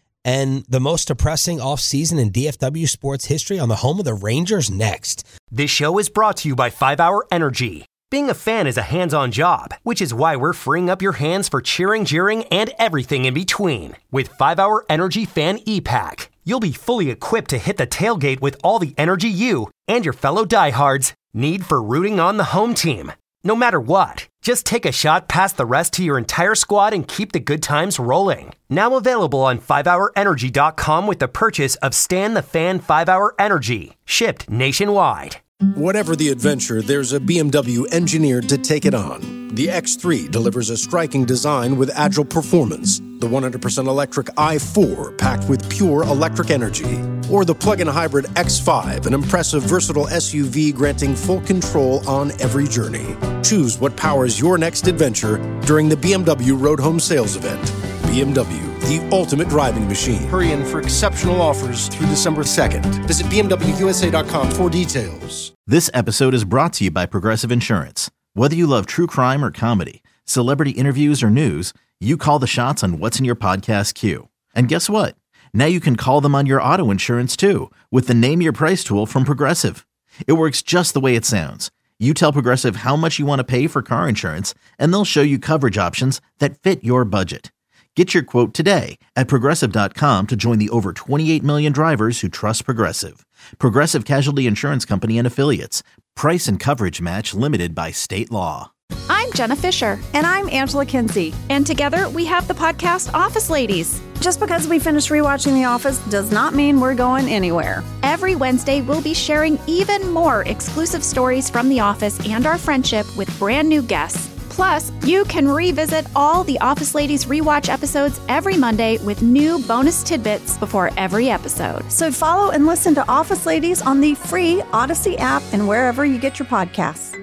And the most depressing offseason in D F W sports history on the home of the Rangers next. This show is brought to you by five hour Energy. Being a fan is a hands-on job, which is why we're freeing up your hands for cheering, jeering, and everything in between. With five hour Energy Fan E-Pack, you'll be fully equipped to hit the tailgate with all the energy you and your fellow diehards need for rooting on the home team. No matter what, just take a shot past the rest to your entire squad and keep the good times rolling. Now available on five hour energy dot com with the purchase of Stan the Fan five hour Energy, shipped nationwide. Whatever the adventure, there's a B M W engineered to take it on. The X three delivers a striking design with agile performance. The one hundred percent electric i four packed with pure electric energy. Or the plug-in hybrid X five, an impressive versatile S U V granting full control on every journey. Choose what powers your next adventure during the B M W Road Home Sales Event. B M W, the ultimate driving machine. Hurry in for exceptional offers through December second. Visit B M W U S A dot com for details. This episode is brought to you by Progressive Insurance. Whether you love true crime or comedy, celebrity interviews or news, you call the shots on what's in your podcast queue. And guess what? Now you can call them on your auto insurance too with the Name Your Price tool from Progressive. It works just the way it sounds. You tell Progressive how much you want to pay for car insurance, and they'll show you coverage options that fit your budget. Get your quote today at Progressive dot com to join the over twenty-eight million drivers who trust Progressive. Progressive Casualty Insurance Company and Affiliates. Price and coverage match limited by state law. I'm Jenna Fisher. And I'm Angela Kinsey. And together we have the podcast Office Ladies. Just because we finished rewatching The Office does not mean we're going anywhere. Every Wednesday, we'll be sharing even more exclusive stories from The Office and our friendship with brand new guests. Plus, you can revisit all the Office Ladies rewatch episodes every Monday with new bonus tidbits before every episode. So follow and listen to Office Ladies on the free Odyssey app and wherever you get your podcasts.